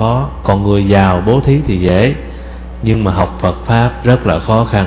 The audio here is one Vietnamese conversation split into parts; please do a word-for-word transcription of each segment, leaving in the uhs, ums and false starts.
khó. Còn người giàu bố thí thì dễ, nhưng mà học Phật Pháp rất là khó khăn.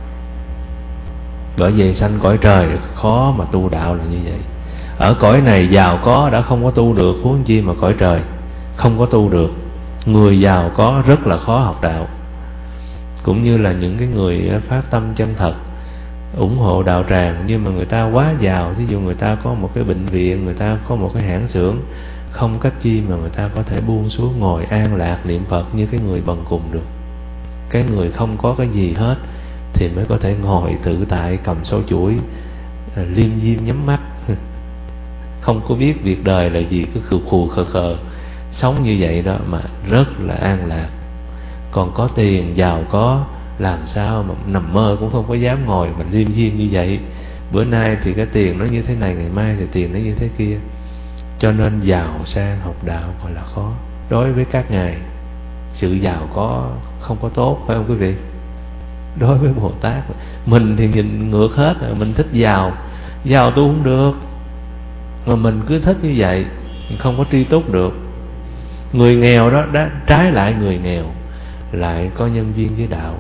Bởi vậy sanh cõi trời khó mà tu đạo là như vậy. Ở cõi này giàu có đã không có tu được, huống chi mà cõi trời không có tu được. Người giàu có rất là khó học đạo. Cũng như là những cái người phát tâm chân thật ủng hộ đạo tràng, nhưng mà người ta quá giàu, ví dụ người ta có một cái bệnh viện, người ta có một cái hãng xưởng, không cách chi mà người ta có thể buông xuống ngồi an lạc niệm Phật như cái người bần cùng được. Cái người không có cái gì hết thì mới có thể ngồi tự tại cầm số chuỗi, liêm diêm nhắm mắt, không có biết việc đời là gì, cứ khù khù khờ khờ sống như vậy đó mà rất là an lạc. Còn có tiền giàu có làm sao mà nằm mơ cũng không có dám ngồi mà liêm diêm như vậy. Bữa nay thì cái tiền nó như thế này, ngày mai thì tiền nó như thế kia. Cho nên giàu sang học đạo gọi là khó. Đối với các ngài, sự giàu có không có tốt, phải không quý vị? Đối với Bồ Tát, mình thì nhìn ngược hết, mình thích giàu, giàu tu không được, mà mình cứ thích như vậy, không có tri túc được. Người nghèo đó, đó trái lại người nghèo lại có nhân duyên với đạo.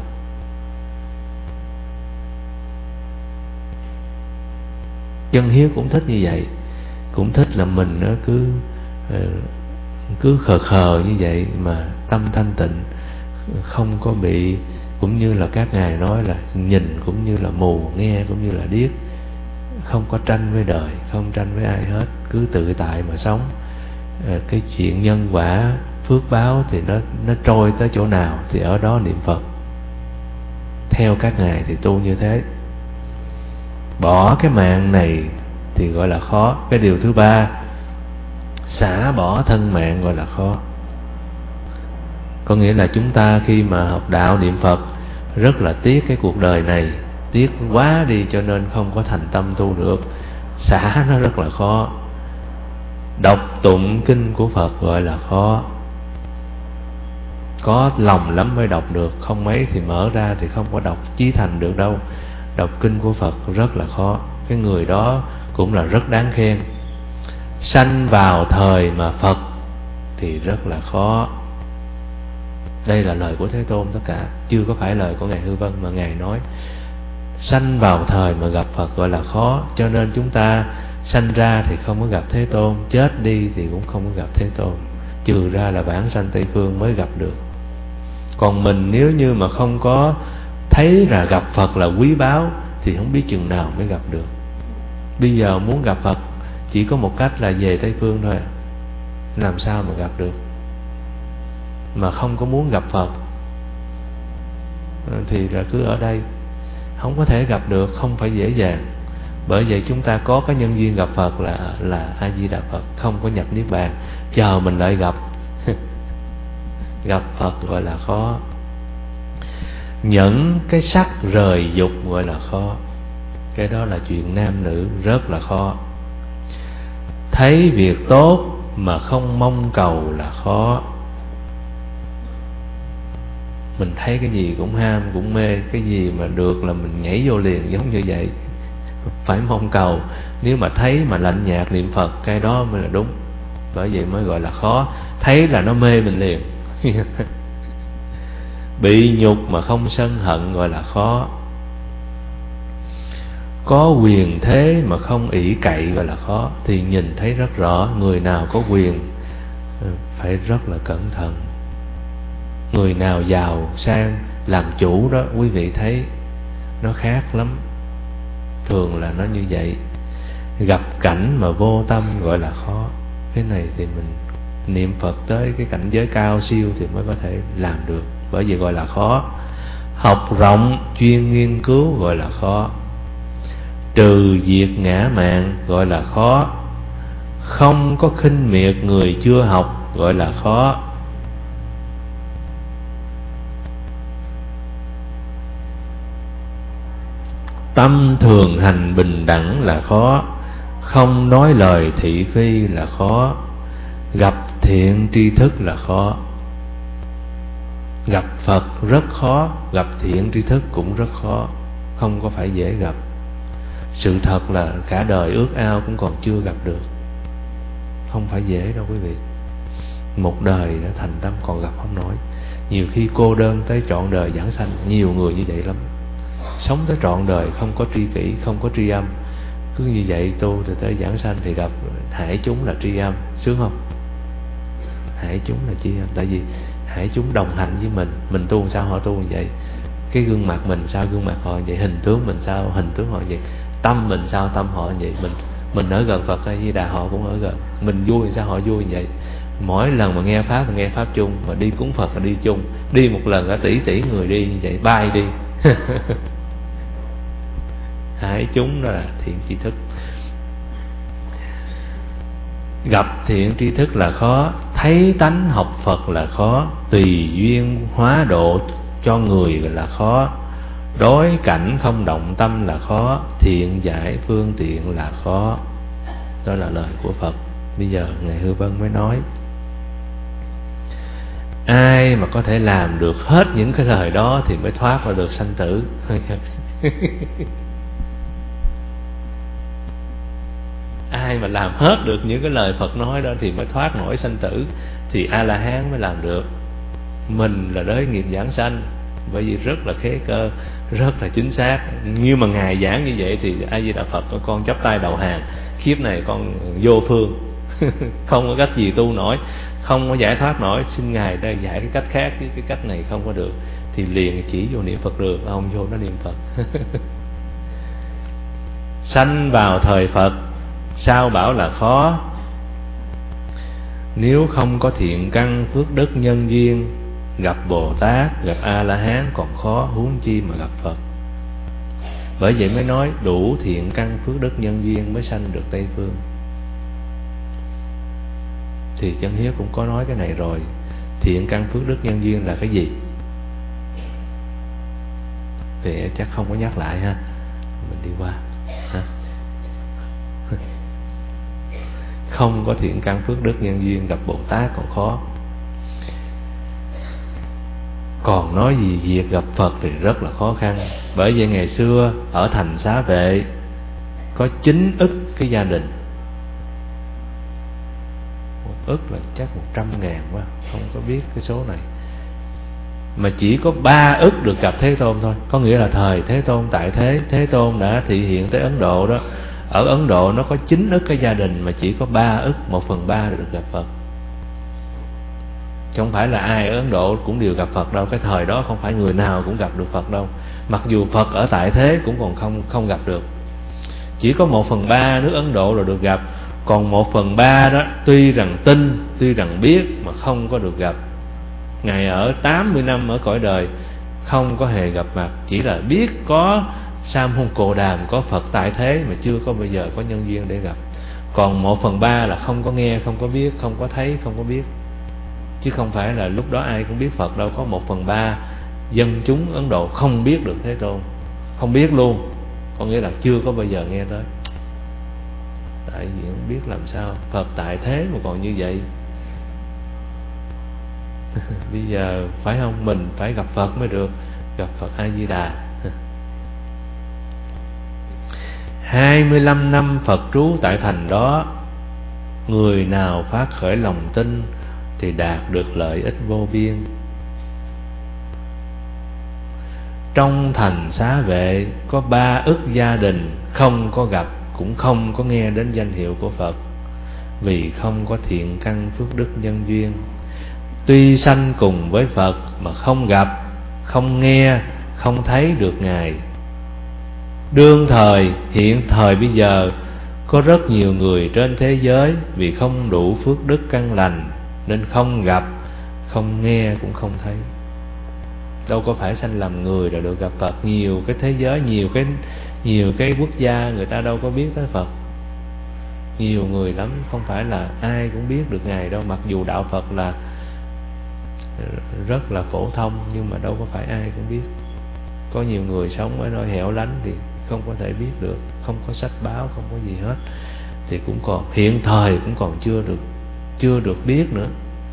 Chân hiếu cũng thích như vậy, cũng thích là mình nó cứ cứ khờ khờ như vậy mà tâm thanh tịnh, không có bị, cũng như là các ngài nói là nhìn cũng như là mù, nghe cũng như là điếc, không có tranh với đời, không tranh với ai hết, cứ tự tại mà sống. Cái chuyện nhân quả phước báo thì nó nó trôi tới chỗ nào thì ở đó niệm Phật. Theo các ngài thì tu như thế. Bỏ cái mạng này thì gọi là khó. Cái điều thứ ba, xả bỏ thân mạng gọi là khó. Có nghĩa là chúng ta khi mà học đạo niệm Phật rất là tiếc cái cuộc đời này, tiếc quá đi cho nên không có thành tâm tu được. Xả nó rất là khó. Đọc tụng kinh của Phật gọi là khó. Có lòng lắm mới đọc được, không mấy thì mở ra thì không có đọc chí thành được đâu. Đọc kinh của Phật rất là khó. Cái người đó cũng là rất đáng khen. Sanh vào thời mà Phật thì rất là khó. Đây là lời của Thế Tôn tất cả, chưa có phải lời của Ngài Hư Vân, mà Ngài nói sanh vào thời mà gặp Phật gọi là khó. Cho nên chúng ta sanh ra thì không có gặp Thế Tôn, chết đi thì cũng không có gặp Thế Tôn, trừ ra là bản sanh Tây Phương mới gặp được. Còn mình nếu như mà không có thấy là gặp Phật là quý báu thì không biết chừng nào mới gặp được. Bây giờ muốn gặp Phật chỉ có một cách là về Tây Phương thôi, làm sao mà gặp được. Mà không có muốn gặp Phật thì là cứ ở đây, không có thể gặp được, không phải dễ dàng. Bởi vậy chúng ta có cái nhân duyên gặp Phật là là A Di Đà Phật, không có nhập niết bàn, chờ mình lại gặp. Gặp Phật gọi là khó. Nhẫn cái sắc rời dục gọi là khó. Cái đó là chuyện nam nữ rất là khó. Thấy việc tốt mà không mong cầu là khó. Mình thấy cái gì cũng ham, cũng mê, cái gì mà được là mình nhảy vô liền, giống như vậy. Phải mong cầu. Nếu mà thấy mà lạnh nhạt niệm Phật, cái đó mới là đúng. Bởi vậy mới gọi là khó. Thấy là nó mê mình liền. Bị nhục mà không sân hận gọi là khó. Có quyền thế mà không ỷ cậy gọi là khó. Thì nhìn thấy rất rõ, người nào có quyền phải rất là cẩn thận. Người nào giàu sang làm chủ đó, quý vị thấy nó khác lắm. Thường là nó như vậy. Gặp cảnh mà vô tâm gọi là khó. Cái này thì mình niệm Phật tới cái cảnh giới cao siêu thì mới có thể làm được. Bởi vì gọi là khó. Học rộng chuyên nghiên cứu gọi là khó. Trừ diệt ngã mạn gọi là khó. Không có khinh miệt người chưa học gọi là khó. Tâm thường hành bình đẳng là khó. Không nói lời thị phi là khó. Gặp thiện tri thức là khó. Gặp Phật rất khó, gặp thiện tri thức cũng rất khó, không có phải dễ gặp. Sự thật là cả đời ước ao cũng còn chưa gặp được. Không phải dễ đâu quý vị. Một đời đã thành tâm Nhiều khi cô đơn tới trọn đời giảng sanh, nhiều người như vậy lắm. Sống tới trọn đời không có tri kỷ, không có tri âm, cứ như vậy tu thì tới giảng sanh thì gặp hải chúng là tri âm, sướng không? Hải chúng là tri âm, tại vì hải chúng đồng hành với mình, mình tu sao họ tu như vậy, cái gương mặt mình sao gương mặt họ vậy, hình tướng mình sao hình tướng họ vậy, tâm mình sao tâm họ vậy. Mình mình ở gần Phật A Di Đà, họ cũng ở gần. Mình vui sao họ vui như vậy. Mỗi lần mà nghe pháp là nghe pháp chung, mà đi cúng Phật là đi chung. Đi một lần cả tỷ tỷ người đi như vậy, bay đi. Hải chúng đó là thiện tri thức. Gặp thiện tri thức là khó, thấy tánh học Phật là khó, tùy duyên hóa độ cho người là khó, đối cảnh không động tâm là khó, thiện giải phương tiện là khó. Đó là lời của Phật. Bây giờ Ngài Hư Vân mới nói, ai mà có thể làm được hết những cái lời đó thì mới thoát ra được sanh tử. Ai mà làm hết được những cái lời Phật nói đó thì mới thoát nổi sanh tử, thì A-la-hán mới làm được. Mình là đới nghiệp giảng sanh, bởi vì rất là khế cơ, rất là chính xác. Như mà Ngài giảng như vậy thì A Di Đà Phật, con chắp tay đầu hàng, kiếp này con vô phương. Không có cách gì tu nổi, không có giải thoát nổi, xin Ngài đã giải cái cách khác, chứ cái cách này không có được. Thì liền chỉ vô niệm Phật được, ông vô nó niệm Phật. Sanh vào thời Phật sao bảo là khó, nếu không có thiện căn phước đức nhân duyên, gặp Bồ Tát, gặp A-la-hán còn khó, huống chi mà gặp Phật. Bởi vậy mới nói đủ thiện căn phước đức nhân duyên mới sanh được Tây Phương. Thì Chân Hiếu cũng có nói cái này rồi. Thiện căn phước đức nhân duyên là cái gì thì chắc không có nhắc lại ha, mình đi qua ha. Không có thiện căn phước đức nhân duyên, gặp Bồ Tát còn khó. Còn nói gì việc gặp Phật thì rất là khó khăn. Bởi vậy ngày xưa ở thành Xá Vệ có chín ức cái gia đình. Một ức là chắc một trăm ngàn quá, không có biết cái số này. Mà chỉ có ba ức được gặp Thế Tôn thôi. Có nghĩa là thời Thế Tôn tại thế, Thế Tôn đã thị hiện tới Ấn Độ đó. Ở Ấn Độ nó có chín ức cái gia đình, mà chỉ có ba ức, một phần ba được gặp Phật. Chứ không phải là ai ở Ấn Độ cũng đều gặp Phật đâu. Cái thời đó không phải người nào cũng gặp được Phật đâu. Mặc dù Phật ở tại thế cũng còn không không gặp được. Chỉ có một phần ba nước Ấn Độ là được gặp. Còn một phần ba đó tuy rằng tin, tuy rằng biết mà không có được gặp. Ngài ở tám mươi năm ở cõi đời không có hề gặp mặt, chỉ là biết có Sam Hung Cồ Đàm, có Phật tại thế mà chưa có bao giờ có nhân duyên để gặp. Còn một phần ba là không có nghe, không có biết, không có thấy, không có biết. Chứ không phải là lúc đó ai cũng biết Phật đâu. Có một phần ba dân chúng Ấn Độ không biết được Thế Tôn, không biết luôn, có nghĩa là chưa có bao giờ nghe tới. Tại vì không biết làm sao, Phật tại thế mà còn như vậy. Bây giờ phải không, mình phải gặp Phật mới được, gặp Phật A Di Đà. Hai mươi lăm năm Phật trú tại thành đó, người nào phát khởi lòng tin thì đạt được lợi ích vô biên. Trong thành Xá Vệ có ba ức gia đình không có gặp, cũng không có nghe đến danh hiệu của Phật, vì không có thiện căn phước đức nhân duyên. Tuy sanh cùng với Phật mà không gặp, không nghe, không thấy được Ngài. Đương thời, hiện thời bây giờ, có rất nhiều người trên thế giới vì không đủ phước đức căn lành nên không gặp, không nghe, cũng không thấy. Đâu có phải sanh làm người rồi được gặp Phật. Nhiều cái thế giới, nhiều cái nhiều cái quốc gia người ta đâu có biết tới Phật. Nhiều người lắm, không phải là ai cũng biết được Ngài đâu. Mặc dù đạo Phật là rất là phổ thông, nhưng mà đâu có phải ai cũng biết. Có nhiều người sống ở nơi hẻo lánh thì không có thể biết được, không có sách báo, không có gì hết, thì cũng còn hiện thời cũng còn chưa được chưa được biết nữa.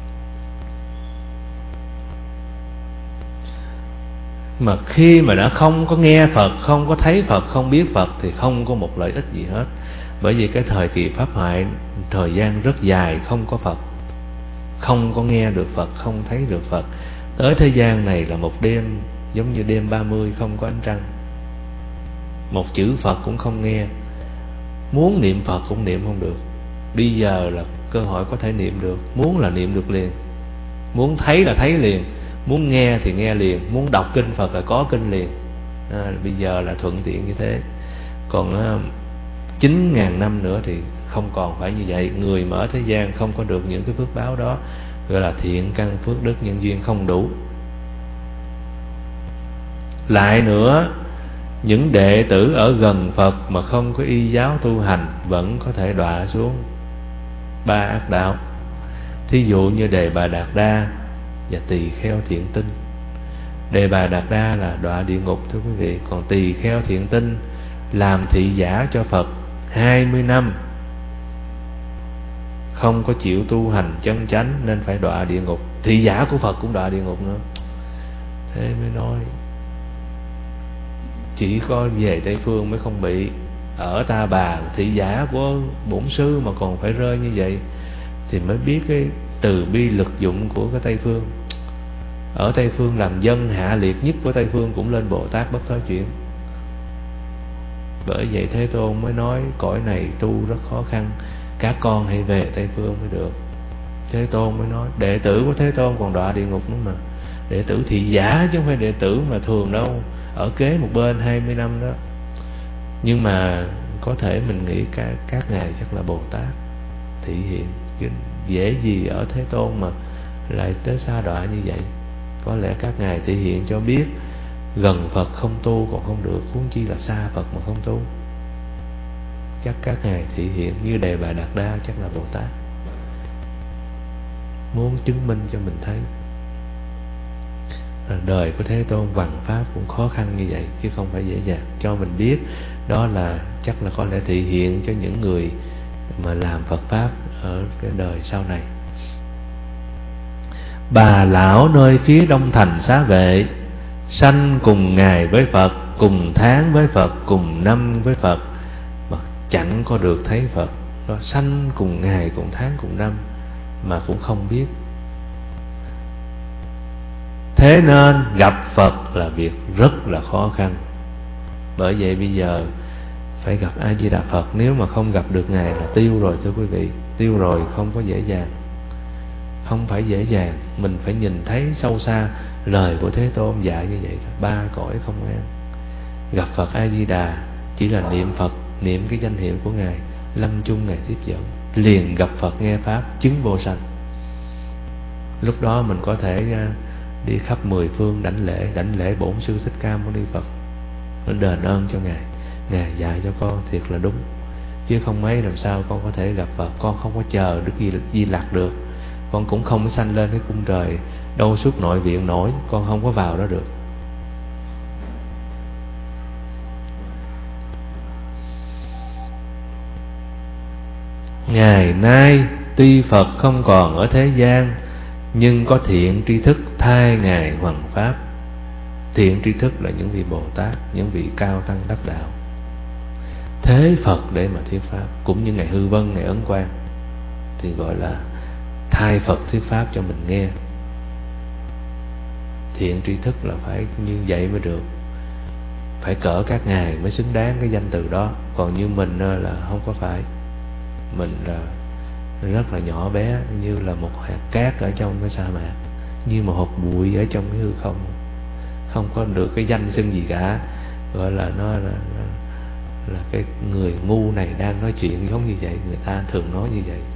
Mà khi mà đã không có nghe Phật, không có thấy Phật, không biết Phật thì không có một lợi ích gì hết. Bởi vì cái thời kỳ Pháp Hại thời gian rất dài không có Phật, không có nghe được Phật, không thấy được Phật, Tới thế gian này là một đêm giống như đêm ba mươi không có ánh trăng, một chữ Phật cũng không nghe, muốn niệm Phật cũng niệm không được. Bây giờ là cơ hội có thể niệm được, muốn là niệm được liền, muốn thấy là thấy liền, muốn nghe thì nghe liền, muốn đọc kinh Phật là có kinh liền. À, bây giờ là thuận tiện như thế. Còn chín ngàn năm nữa thì không còn phải như vậy. Người mà ở thế gian không có được những cái phước báo đó, gọi là thiện căn phước đức nhân duyên không đủ. Lại nữa, những đệ tử ở gần Phật mà không có y giáo tu hành vẫn có thể đọa xuống ba ác đạo. Thí dụ như Đề Bà Đạt Đa và Tỳ Kheo Thiện Tinh. Đề Bà Đạt Đa là đọa địa ngục thưa quý vị. Còn Tỳ Kheo Thiện Tinh làm thị giả cho Phật hai mươi năm, không có chịu tu hành chân chánh nên phải đọa địa ngục. Thị giả của Phật cũng đọa địa ngục nữa. Thế mới nói chỉ có về Tây Phương mới không bị. Ở Ta Bà thị giả của bổn sư mà còn phải rơi như vậy thì mới biết cái từ bi lực dụng của cái Tây Phương. Ở Tây Phương làm dân hạ liệt nhất của Tây Phương cũng lên Bồ Tát Bất Thối Chuyển. Bởi vậy Thế Tôn mới nói cõi này tu rất khó khăn, các con hãy về Tây Phương mới được. Thế Tôn mới nói đệ tử của Thế Tôn còn đọa địa ngục nữa mà. Đệ tử thị giả chứ không phải đệ tử mà thường đâu, ở kế một bên hai mươi năm đó. Nhưng mà có thể mình nghĩ các, các ngài chắc là Bồ Tát thị hiện, chứ dễ gì ở Thế Tôn mà lại tới xa đọa như vậy. Có lẽ các ngài thể hiện cho biết gần Phật không tu còn không được, huống chi là xa Phật mà không tu. Chắc các ngài thể hiện như Đề Bà Đạt Đa chắc là Bồ Tát, muốn chứng minh cho mình thấy đời của Thế Tôn hoằng pháp cũng khó khăn như vậy, chứ không phải dễ dàng. Cho mình biết đó là chắc là có lẽ thể hiện cho những người mà làm Phật pháp ở cái đời sau này. Bà lão nơi phía đông thành Xá Vệ, sanh cùng ngày với Phật, cùng tháng với Phật, cùng năm với Phật, mà chẳng có được thấy Phật. Đó, sanh cùng ngày, cùng tháng, cùng năm mà cũng không biết. Thế nên gặp Phật là việc rất là khó khăn. Bởi vậy bây giờ phải gặp A Di Đà Phật. Nếu mà không gặp được Ngài là tiêu rồi thưa quý vị. Tiêu rồi, không có dễ dàng. Không phải dễ dàng. Mình phải nhìn thấy sâu xa lời của Thế Tôn dạy như vậy. Ba cõi không an. Gặp Phật A Di Đà chỉ là niệm Phật, niệm cái danh hiệu của Ngài, lâm chung Ngài tiếp dẫn, liền gặp Phật nghe Pháp, chứng vô sanh. Lúc đó mình có thể đi khắp mười phương đảnh lễ, đảnh lễ bổn sư Thích Ca Mâu Ni Phật, nó đền ơn cho Ngài. Ngài dạy cho con thiệt là đúng, chứ không mấy làm sao con có thể gặp Phật. Con không có chờ Đức Di, Di Lặc được. Con cũng không có sanh lên cái cung trời đâu suốt nội viện nổi, con không có vào đó được. Ngày nay tuy Phật không còn ở thế gian, nhưng có thiện tri thức thay Ngài hoằng pháp. Thiện tri thức là những vị Bồ Tát, những vị cao tăng đắc đạo, thế Phật để mà thuyết pháp. Cũng như Ngài Hư Vân, Ngài Ấn Quang thì gọi là thay Phật thuyết pháp cho mình nghe. Thiện tri thức là phải như vậy mới được, phải cỡ các ngài mới xứng đáng cái danh từ đó. Còn như mình là không có phải. Mình là rất là nhỏ bé, như là một hạt cát ở trong cái sa mạc, như một hột bụi ở trong cái hư không, không có được cái danh xưng gì cả. Gọi là nó là, là, là cái người ngu này đang nói chuyện giống như vậy. Người ta thường nói như vậy.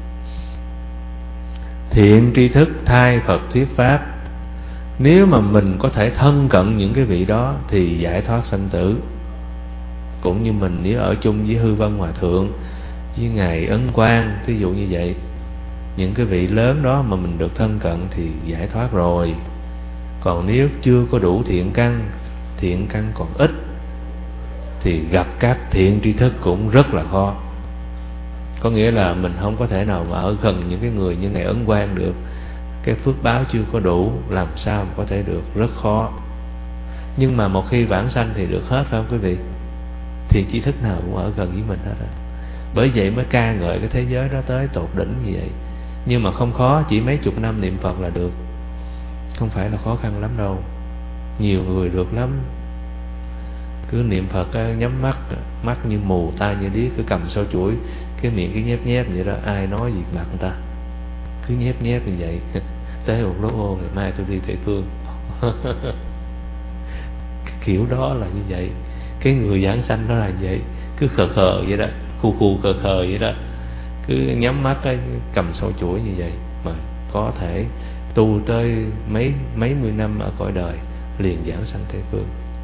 Thiện tri thức thay Phật thuyết pháp. Nếu mà mình có thể thân cận những cái vị đó thì giải thoát sanh tử. Cũng như mình nếu ở chung với Hư Vân Hòa Thượng, với Ngài Ấn Quang, ví dụ như vậy, những cái vị lớn đó mà mình được thân cận thì giải thoát rồi. Còn nếu chưa có đủ thiện căn, thiện căn còn ít, thì gặp các thiện tri thức cũng rất là khó. Có nghĩa là mình không có thể nào mà ở gần những cái người như Ngài Ấn Quang được. Cái phước báo chưa có đủ, làm sao mà có thể được, rất khó. Nhưng mà một khi vãng sanh thì được hết, phải không quý vị? Thiện tri thức nào cũng ở gần với mình hết. Bởi vậy mới ca ngợi cái thế giới đó tới tột đỉnh như vậy. Nhưng mà không khó, chỉ mấy chục năm niệm Phật là được. Không phải là khó khăn lắm đâu. Nhiều người được lắm. Cứ niệm Phật nhắm mắt, mắt như mù, tai như điếc, cứ cầm sâu chuỗi, cái miệng cứ nhép nhép vậy đó. Ai nói gì mặt người ta, cứ nhép nhép như vậy. Tới một lúc ô, ngày mai tôi đi Tây Phương. Kiểu đó là như vậy. Cái người giảng sanh đó là như vậy. Cứ khờ khờ vậy đó, khu khu khờ khờ vậy đó. Cứ nhắm mắt cầm sâu chuỗi như vậy mà có thể tu tới mấy mấy mươi năm ở cõi đời liền giảng sanh Tây Phương.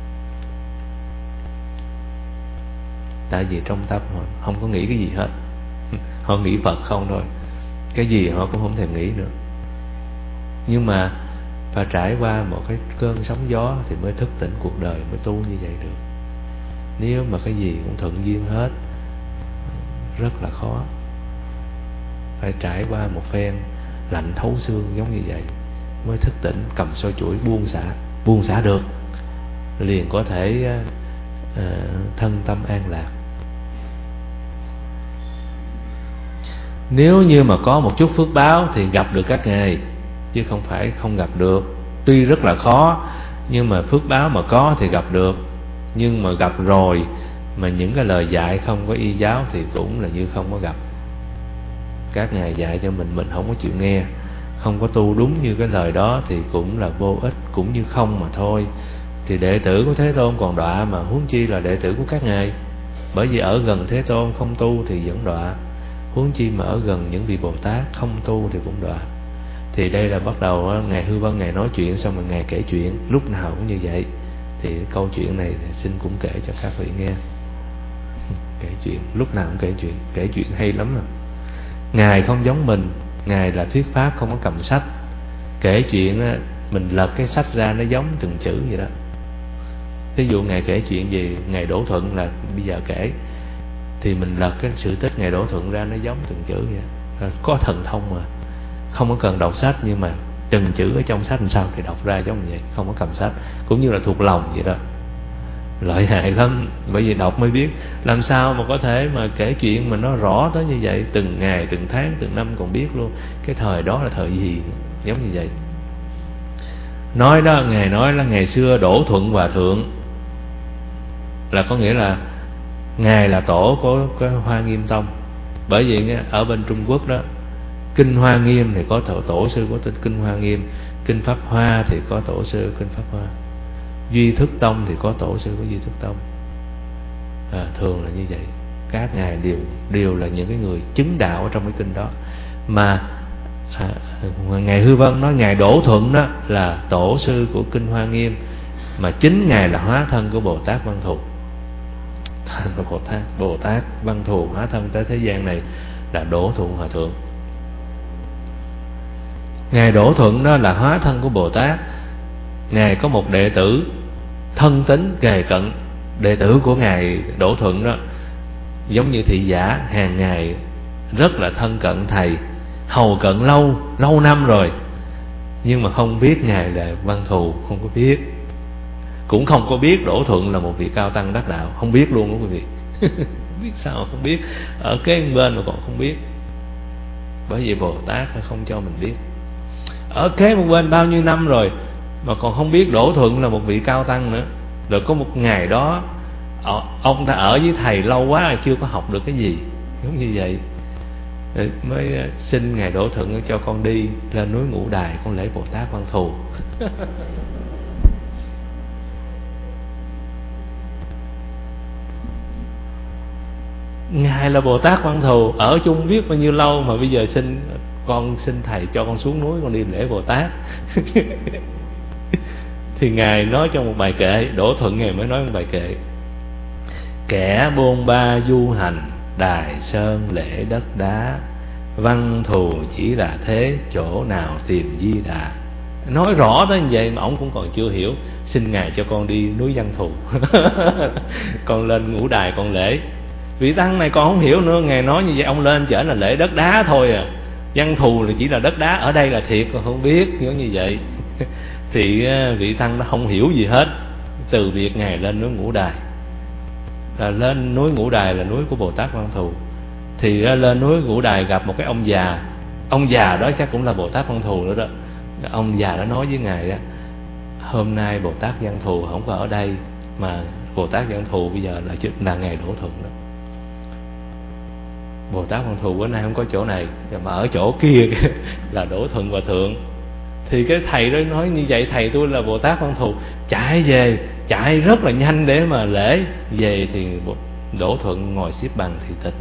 Tại vì trong tâm họ không có nghĩ cái gì hết. Họ nghĩ Phật không thôi, cái gì họ cũng không thèm nghĩ nữa. Nhưng mà phải trải qua một cái cơn sóng gió thì mới thức tỉnh cuộc đời, mới tu như vậy được. Nếu mà cái gì cũng thuận duyên hết, rất là khó. Phải trải qua một phen lạnh thấu xương giống như vậy mới thức tỉnh, cầm soi chuỗi buông xả. Buông xả được liền có thể uh, thân tâm an lạc. Nếu như mà có một chút phước báo thì gặp được các ngài, chứ không phải không gặp được. Tuy rất là khó, nhưng mà phước báo mà có thì gặp được. Nhưng mà gặp rồi mà những cái lời dạy không có y giáo thì cũng là như không có gặp. Các ngài dạy cho mình, mình không có chịu nghe, không có tu đúng như cái lời đó thì cũng là vô ích, cũng như không mà thôi. Thì đệ tử của Thế Tôn còn đọa mà, huống chi là đệ tử của các ngài. Bởi vì ở gần Thế Tôn không tu thì vẫn đọa, huống chi mà ở gần những vị Bồ Tát không tu thì cũng đọa. Thì đây là bắt đầu ngài Hư Vân ngài nói chuyện, xong rồi ngài kể chuyện, lúc nào cũng như vậy. Thì câu chuyện này xin cũng kể cho các vị nghe. Kể chuyện, lúc nào cũng kể chuyện, kể chuyện hay lắm à. Ngài không giống mình, ngài là thuyết pháp không có cầm sách. Kể chuyện á, mình lật cái sách ra nó giống từng chữ vậy đó. Ví dụ ngài kể chuyện gì, ngài Đỗ Thuận là bây giờ kể, thì mình lật cái sự tích ngài Đỗ Thuận ra nó giống từng chữ vậy. Rồi có thần thông mà, không có cần đọc sách, nhưng mà từng chữ ở trong sách làm sao thì đọc ra giống như vậy, không có cầm sách. Cũng như là thuộc lòng vậy đó, lợi hại lắm. Bởi vì đọc mới biết làm sao mà có thể mà kể chuyện mà nó rõ tới như vậy, từng ngày, từng tháng, từng năm còn biết luôn cái thời đó là thời gì, giống như vậy. Nói đó, ngài nói là ngày xưa Đỗ Thuận Hòa Thượng là có nghĩa là ngài là tổ của cái Hoa Nghiêm Tông. Bởi vì ở bên Trung Quốc đó, Kinh Hoa Nghiêm thì có tổ, tổ sư của Kinh Hoa Nghiêm, Kinh Pháp Hoa thì có tổ sư Kinh Pháp Hoa, Duy Thức Tông thì có tổ sư của Duy Thức Tông. À, thường là như vậy. Các ngài đều đều là những cái người chứng đạo ở trong cái kinh đó. Mà à, ngài Hư Vân nói ngài Đỗ Thuận đó là tổ sư của Kinh Hoa Nghiêm, mà chính ngài là hóa thân của Bồ Tát Văn Thù. Bồ Tát Bồ Tát Văn Thù hóa thân tới thế gian này là Đỗ Thuận Hòa Thượng. Ngài Đỗ Thuận đó là hóa thân của Bồ Tát. Ngài có một đệ tử thân tín kề cận. Đệ tử của ngài Đỗ Thuận đó giống như thị giả, hàng ngày rất là thân cận thầy, hầu cận lâu lâu năm rồi, nhưng mà không biết ngài là Văn Thù, không có biết. Cũng không có biết Đỗ Thuận là một vị cao tăng đắc đạo, không biết luôn đó quý vị. Không biết sao không biết, ở cái bên mà còn không biết. Bởi vì Bồ Tát không cho mình biết. Ở kế một bên bao nhiêu năm rồi mà còn không biết Đỗ Thuận là một vị cao tăng nữa. Rồi có một ngày đó ông ta ở với thầy lâu quá chưa có học được cái gì, giống như vậy. Rồi mới xin ngài Đỗ Thuận cho con đi lên núi Ngũ Đài, con lễ Bồ Tát Văn Thù. Ngài là Bồ Tát Văn Thù, ở chung biết bao nhiêu lâu mà bây giờ xin con, xin thầy cho con xuống núi con đi lễ Bồ Tát. Thì ngài nói trong một bài kệ, Đỗ Thuận ngài mới nói một bài kệ: kẻ bôn ba du hành, đài sơn lễ đất đá, Văn Thù chỉ là thế, chỗ nào tìm Di Đà. Nói rõ tới như vậy mà ông cũng còn chưa hiểu. Xin ngài cho con đi núi Văn Thù. Con lên Ngũ Đài con lễ. Vị tăng này còn không hiểu nữa. Ngài nói như vậy, ông lên chở là lễ đất đá thôi à, Văn Thù là chỉ là đất đá, ở đây là thiệt, còn không biết, giống như vậy. Thì vị tăng nó không hiểu gì hết. Từ việc ngài lên núi Ngũ Đài, là lên núi Ngũ Đài là núi của Bồ Tát Văn Thù, thì lên núi Ngũ Đài gặp một cái ông già. Ông già đó chắc cũng là Bồ Tát Văn Thù nữa đó. Ông già đã nói với ngài đó, hôm nay Bồ Tát Văn Thù không có ở đây, mà Bồ Tát Văn Thù bây giờ là là ngài Đỗ Thuận đó. Bồ Tát Văn Thù bữa nay không có chỗ này, mà ở chỗ kia là Đỗ Thuận Hòa Thượng. Thì cái thầy đó nói như vậy, thầy tôi là Bồ Tát Văn Thù, chạy về, chạy rất là nhanh để mà lễ. Về thì Đỗ Thuận ngồi xếp bằng thì tịnh.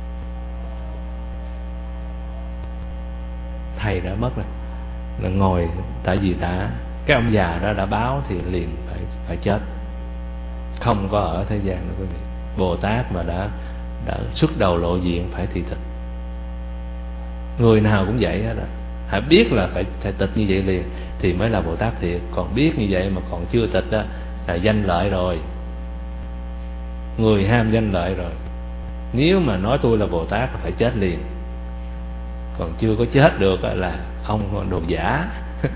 Thầy đã mất rồi, là ngồi, tại vì đã cái ông già đó đã báo thì liền phải phải chết, không có ở thế gian nữa quý vị. Bồ Tát mà đã đã xuất đầu lộ diện phải thị tịch. Người nào cũng vậy hết đó, hãy biết là phải, phải tịch như vậy liền thì mới là Bồ Tát thiệt. Còn biết như vậy mà còn chưa tịch đó là danh lợi rồi, người ham danh lợi rồi. Nếu mà nói tôi là Bồ Tát là phải chết liền, còn chưa có chết được là ông đồ giả.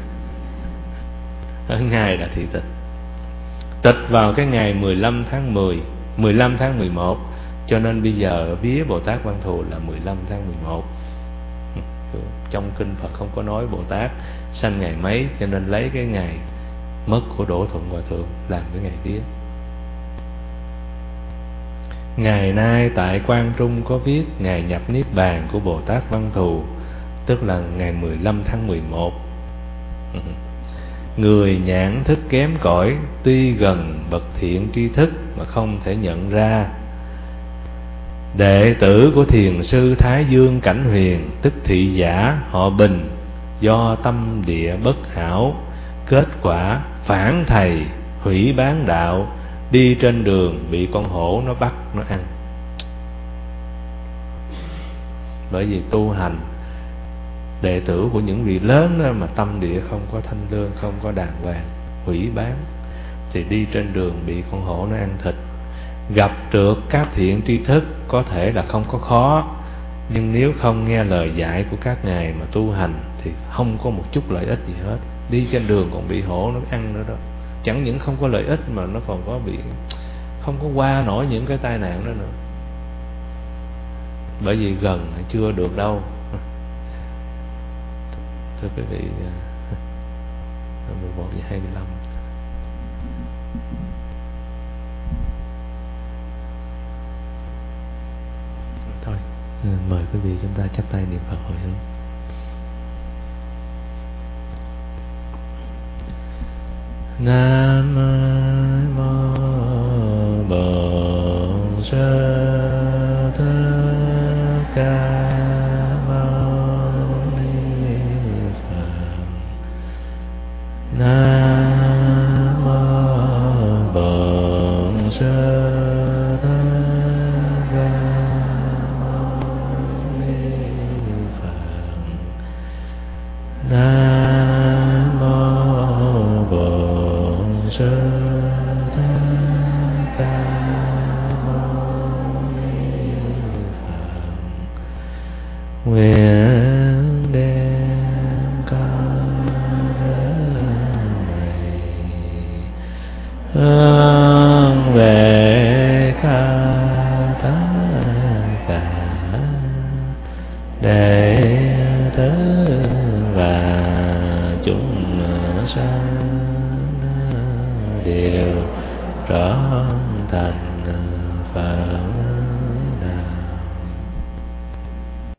Ngài đã thị tịch. Tịch vào cái ngày mười lăm tháng mười, mười lăm tháng mười một, cho nên bây giờ vía Bồ Tát Văn Thù là mười lăm tháng mười một. Trong kinh Phật không có nói Bồ Tát sanh ngày mấy, cho nên lấy cái ngày mất của Đỗ Thuận Hòa Thượng làm cái ngày vía. Ngày nay tại Quang Trung có viết ngày nhập Niết Bàn của Bồ Tát Văn Thù, tức là ngày mười lăm tháng mười một. Người nhãn thức kém cỏi, tuy gần bậc thiện tri thức mà không thể nhận ra. Đệ tử của thiền sư Thái Dương Cảnh Huyền, tức thị giả họ Bình, do tâm địa bất hảo, kết quả phản thầy, hủy bán đạo, đi trên đường bị con hổ nó bắt nó ăn. Bởi vì tu hành, đệ tử của những vị lớn đó mà tâm địa không có thanh lương, không có đàng hoàng, hủy bán, thì đi trên đường bị con hổ nó ăn thịt. Gặp được các thiện tri thức có thể là không có khó, nhưng nếu không nghe lời dạy của các ngài mà tu hành thì không có một chút lợi ích gì hết. Đi trên đường còn bị hổ nó ăn nữa đó. Chẳng những không có lợi ích mà nó còn có bị, không có qua nổi những cái tai nạn đó nữa. Bởi vì gần chưa được đâu. Thưa quý vị, mười một giờ hai mươi lăm. Thôi, mời quý vị chúng ta chắp tay niệm Phật hồi hướng. Nam mô Bổn Sư Thích Ca Mâu Ni Phật. Nam mô Bổn Sư Thích Ca Mâu Ni Phật. Nam mô Bổn Sư Thích Ca Mâu Ni Phật. Nguyện đem con này hướng về khắp tất cả đệ tử và chúng sanh đều trở thành Phật.